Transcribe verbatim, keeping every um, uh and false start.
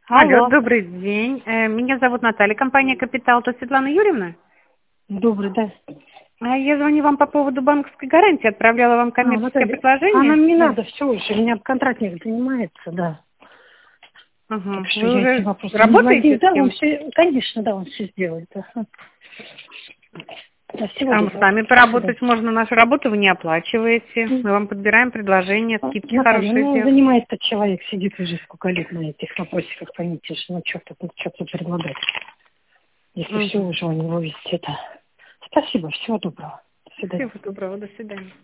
Алло, Алло. добрый день. Э, Меня зовут Наталья, компания «Капитал». Это Светлана Юрьевна? Добрый, да. А Я звоню вам по поводу банковской гарантии. Отправляла вам А, коммерческое Наталья, а предложение. нам не Да. надо, все уже, меня контрактник занимается, да. Так Ага. что Вы я этим уже вопросом не работаете владею. с Да, он кем? все, конечно, да, он все сделает. Да. Да, всего Там с доброго. вами До свидания. поработать можно. Нашу работу вы не оплачиваете. М. Мы вам подбираем предложения, А, скидки Наталья, хорошие ну, делаем. занимает этот человек, сидит уже сколько лет на этих вопросиках, поймите, что, ну, что тут, что тут предлагать, если все Угу. уже у него везде, да. Спасибо, всего доброго. До свидания. Всего доброго. До свидания.